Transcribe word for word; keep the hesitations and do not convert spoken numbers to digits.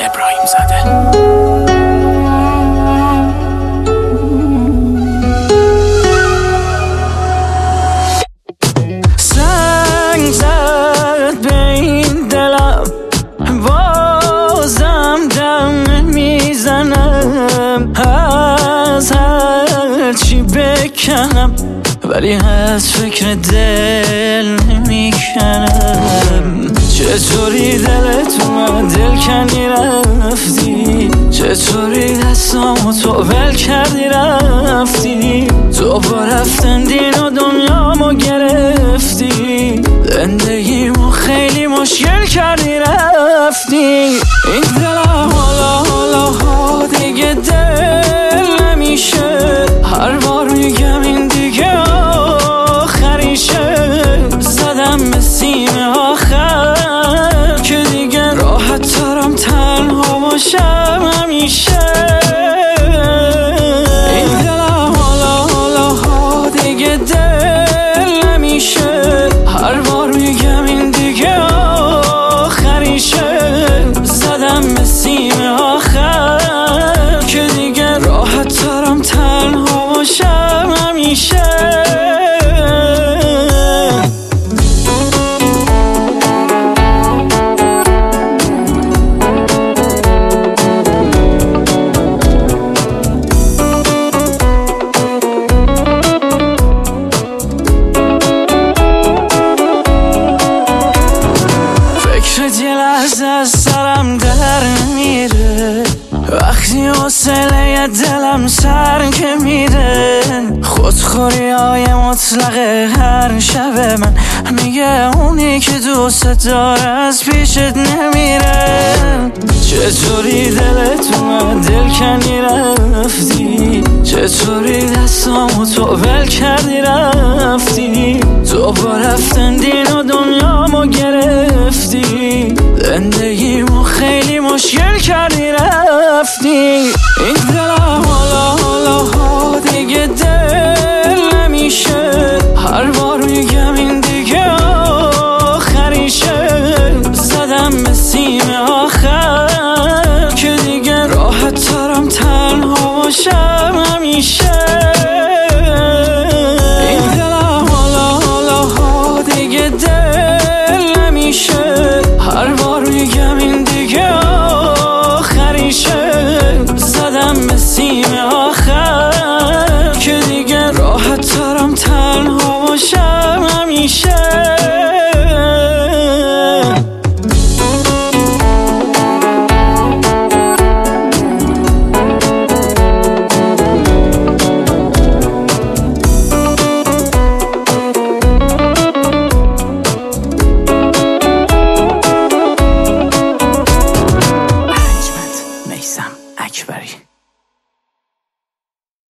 ابراهیم زاده. سنگ زد به این دلم، بازم دم میزنم. از هر چی بکنم ولی از فکر دل نمیکنم. چطوری دلت اومد دل کنی رفتی، چطوری دستامو تو ول کردی رفتی. تو با رفتن دین و دنیامو گرفتی، زندگیمو خیلی مشکل کردی رفتی. این دلم حالا حالا ها دیگه دل نمیشه، هر بار میگم این دیگه آخریشه. زدم به سیم آخر که دیگه راحت ترم تنها باشم همیشه. این دلم حالا حالا ها دیگه دل نمیشه، هر بار میگم این دیگه آخریشه. زدم به سیم آخر که دیگه راحت ترم تنها باشم همیشه. یه لحظه از سرم در میره، وقتی حوصله دلم سر که میره. خودخوری های مطلق هر شب من میگه اونی که دوست داره از پیشت نمیره. چطوری دلت اومد دل کنی رفتی، چطوری دستامو تو ول کردی رفتی. تو با رفتن دین و دنیامو گرفتی،